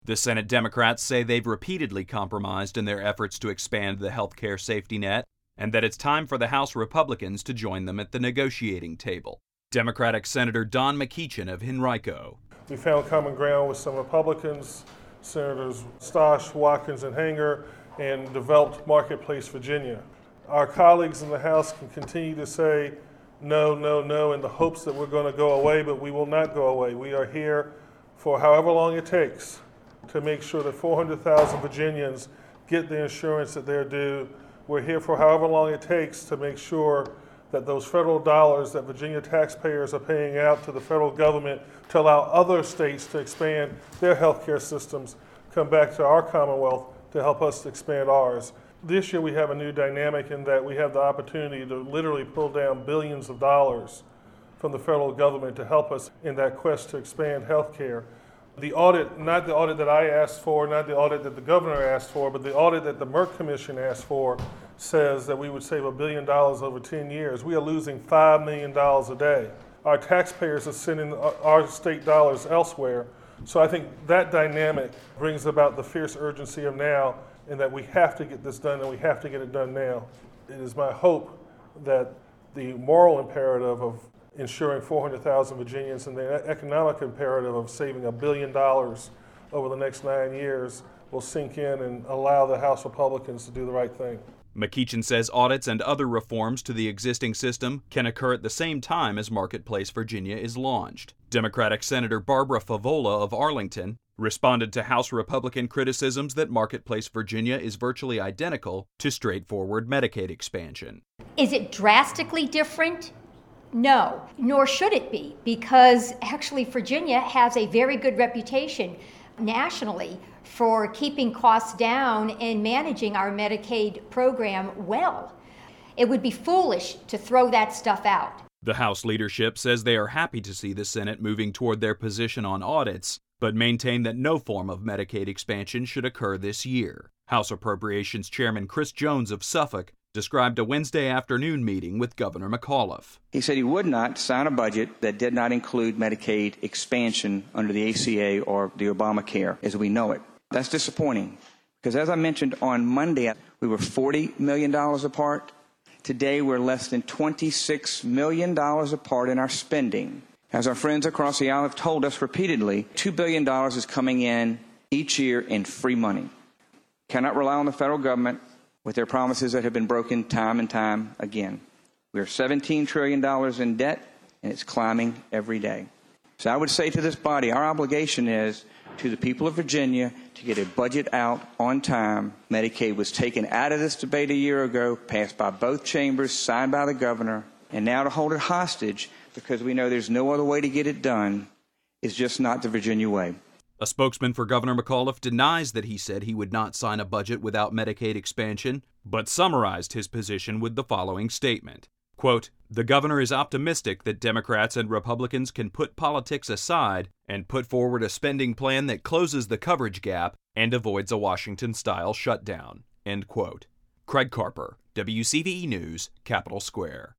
The Senate Democrats say they've repeatedly compromised in their efforts to expand the health care safety net, and that it's time for the House Republicans to join them at the negotiating table. Democratic Senator Don McEachin of Henrico. We found common ground with some Republicans, Senators Stosh, Watkins, and Hanger, and developed Marketplace Virginia. Our colleagues in the House can continue to say no, no, no in the hopes that we're going to go away, but we will not go away. We are here for however long it takes to make sure that 400,000 Virginians get the insurance that they're due. We're here for however long it takes to make sure that those federal dollars that Virginia taxpayers are paying out to the federal government to allow other states to expand their healthcare systems come back to our Commonwealth to help us expand ours. This year we have a new dynamic in that we have the opportunity to literally pull down billions of dollars from the federal government to help us in that quest to expand healthcare. The audit, not the audit that I asked for, not the audit that the governor asked for, but the audit that the Merck Commission asked for, says that we would save $1 billion over 10 years. We are losing $5 million a day. Our taxpayers are sending our state dollars elsewhere. So I think that dynamic brings about the fierce urgency of now, and that we have to get this done, and we have to get it done now. It is my hope that the moral imperative of ensuring 400,000 Virginians and the economic imperative of saving $1 billion over the next 9 years will sink in and allow the House Republicans to do the right thing. McEachin says audits and other reforms to the existing system can occur at the same time as Marketplace Virginia is launched. Democratic Senator Barbara Favola of Arlington responded to House Republican criticisms that Marketplace Virginia is virtually identical to straightforward Medicaid expansion. Is it drastically different? No, nor should it be, because actually Virginia has a very good reputation nationally for keeping costs down and managing our Medicaid program well. It would be foolish to throw that stuff out. The House leadership says they are happy to see the Senate moving toward their position on audits, but maintain that no form of Medicaid expansion should occur this year. House Appropriations Chairman Chris Jones of Suffolk described a Wednesday afternoon meeting with Governor McAuliffe. He said he would not sign a budget that did not include Medicaid expansion under the ACA or the Obamacare as we know it. That's disappointing because, as I mentioned on Monday, we were $40 million apart. Today, we're less than $26 million apart in our spending. As our friends across the aisle have told us repeatedly, $2 billion is coming in each year in free money. Cannot rely on the federal government with their promises that have been broken time and time again. We are $17 trillion in debt, and it's climbing every day. So I would say to this body, our obligation is to the people of Virginia to get a budget out on time. Medicaid was taken out of this debate a year ago, passed by both chambers, signed by the governor, and now to hold it hostage because we know there's no other way to get it done is just not the Virginia way. A spokesman for Governor McAuliffe denies that he said he would not sign a budget without Medicaid expansion, but summarized his position with the following statement. Quote, "The governor is optimistic that Democrats and Republicans can put politics aside and put forward a spending plan that closes the coverage gap and avoids a Washington-style shutdown." End quote. Craig Carper, WCVE News, Capitol Square.